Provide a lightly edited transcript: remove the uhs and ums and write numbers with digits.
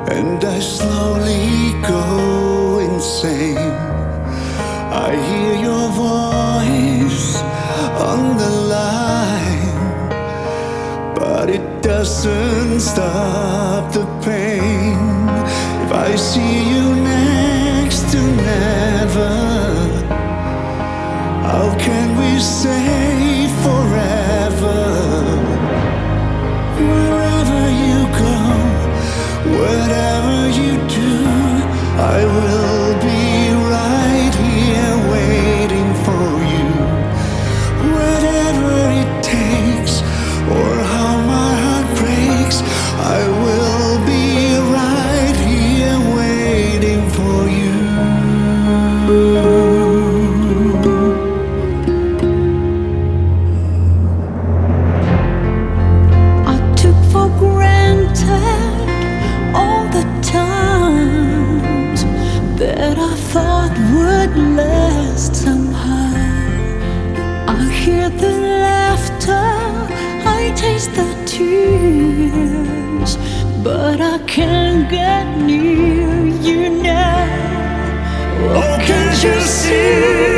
and I slowly go insane. I hear your voice on the line, but it doesn't stop the pain. If I see you next to never, how can we say forever? Wherever you go, whatever you do, I will be right here waiting for you. Whatever it takes, or how my heart breaks, I will be right here waiting for you. I took for granted all the times that I thought would last somehow. I hear the laughter, I taste the tears, but I can't get near you now. Oh, can't you see?